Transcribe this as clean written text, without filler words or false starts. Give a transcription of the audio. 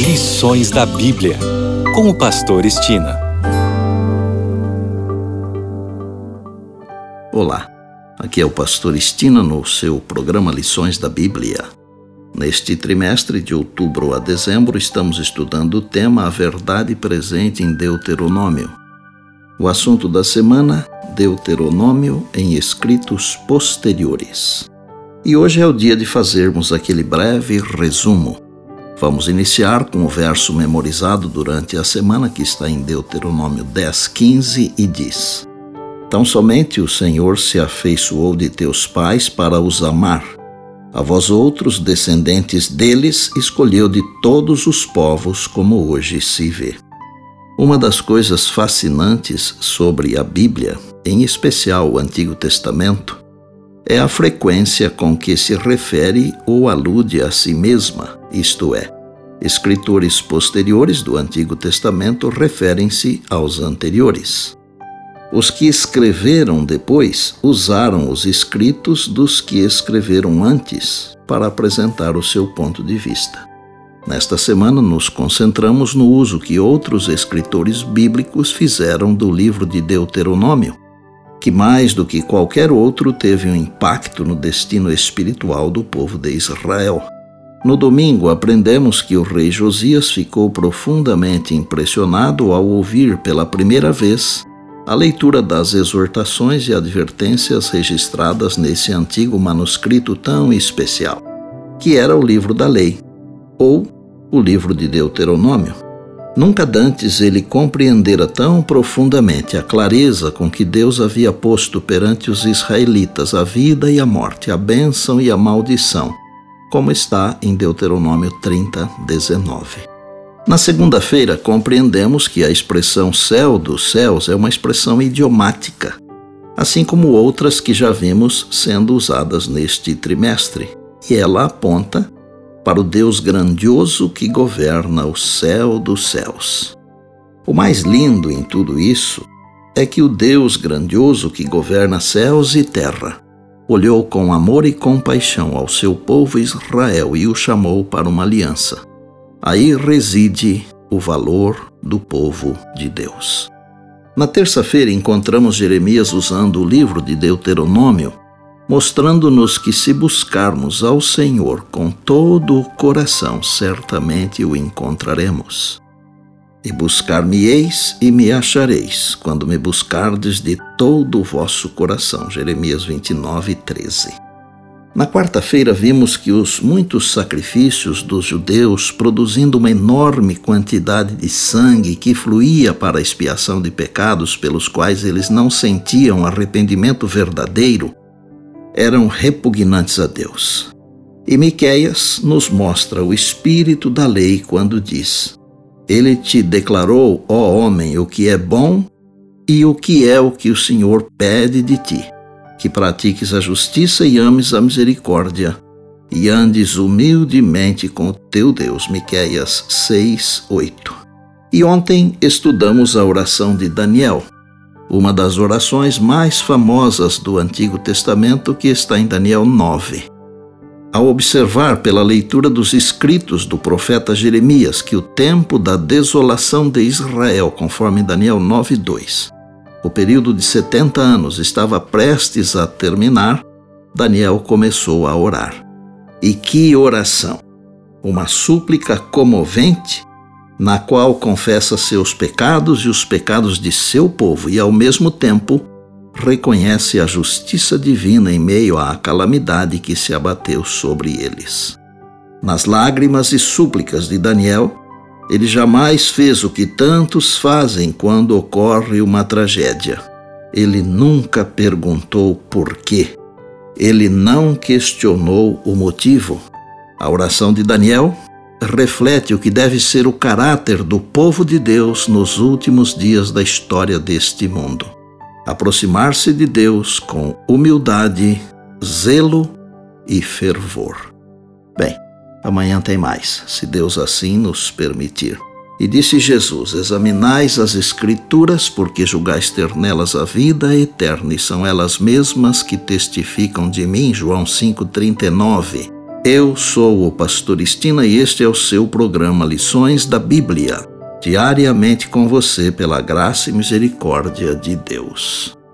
Lições da Bíblia, com o pastor Estina. Olá, aqui é o pastor Estina no seu programa Lições da Bíblia. Neste trimestre, de outubro a dezembro, estamos estudando o tema A Verdade Presente em Deuteronômio. O assunto da semana, Deuteronômio em escritos posteriores. E hoje é o dia de fazermos aquele breve resumo. Vamos iniciar com o verso memorizado durante a semana, que está em Deuteronômio 10:15 e diz: Tão somente o Senhor se afeiçoou de teus pais para os amar. A vós outros, descendentes deles, escolheu de todos os povos, como hoje se vê. Uma das coisas fascinantes sobre a Bíblia, em especial o Antigo Testamento, é a frequência com que se refere ou alude a si mesma, isto é, escritores posteriores do Antigo Testamento referem-se aos anteriores. Os que escreveram depois usaram os escritos dos que escreveram antes para apresentar o seu ponto de vista. Nesta semana nos concentramos no uso que outros escritores bíblicos fizeram do livro de Deuteronômio, que mais do que qualquer outro teve um impacto no destino espiritual do povo de Israel. No domingo aprendemos que o rei Josias ficou profundamente impressionado ao ouvir pela primeira vez a leitura das exortações e advertências registradas nesse antigo manuscrito tão especial, que era o livro da lei, ou o livro de Deuteronômio. Nunca dantes ele compreendera tão profundamente a clareza com que Deus havia posto perante os israelitas a vida e a morte, a bênção e a maldição, como está em Deuteronômio 30:19. Na segunda-feira, compreendemos que a expressão céu dos céus é uma expressão idiomática, assim como outras que já vimos sendo usadas neste trimestre, e ela aponta para o Deus grandioso que governa o céu dos céus. O mais lindo em tudo isso é que o Deus grandioso que governa céus e terra olhou com amor e compaixão ao seu povo Israel e o chamou para uma aliança. Aí reside o valor do povo de Deus. Na terça-feira encontramos Jeremias usando o livro de Deuteronômio, mostrando-nos que se buscarmos ao Senhor com todo o coração, certamente o encontraremos. E buscar-me-eis e me achareis, quando me buscardes de todo o vosso coração. Jeremias 29:13. Na quarta-feira vimos que os muitos sacrifícios dos judeus, produzindo uma enorme quantidade de sangue que fluía para a expiação de pecados pelos quais eles não sentiam arrependimento verdadeiro, eram repugnantes a Deus. E Miqueias nos mostra o espírito da lei quando diz: Ele te declarou, ó homem, o que é bom e o que é o que o Senhor pede de ti, que pratiques a justiça e ames a misericórdia, e andes humildemente com o teu Deus. Miqueias 6:8. E ontem estudamos a oração de Daniel, uma das orações mais famosas do Antigo Testamento, que está em Daniel 9. Ao observar pela leitura dos escritos do profeta Jeremias que o tempo da desolação de Israel, conforme Daniel 9:2, o período de 70 anos estava prestes a terminar, Daniel começou a orar. E que oração! Uma súplica comovente, na qual confessa seus pecados e os pecados de seu povo e, ao mesmo tempo, reconhece a justiça divina em meio à calamidade que se abateu sobre eles. Nas lágrimas e súplicas de Daniel, ele jamais fez o que tantos fazem quando ocorre uma tragédia. Ele nunca perguntou por quê. Ele não questionou o motivo. A oração de Daniel reflete o que deve ser o caráter do povo de Deus nos últimos dias da história deste mundo. Aproximar-se de Deus com humildade, zelo e fervor. Bem, amanhã tem mais, se Deus assim nos permitir. E disse Jesus: Examinais as Escrituras, porque julgais ter nelas a vida eterna, e são elas mesmas que testificam de mim. João 5:39. Eu sou o Pastor Estina e este é o seu programa Lições da Bíblia, diariamente com você pela graça e misericórdia de Deus.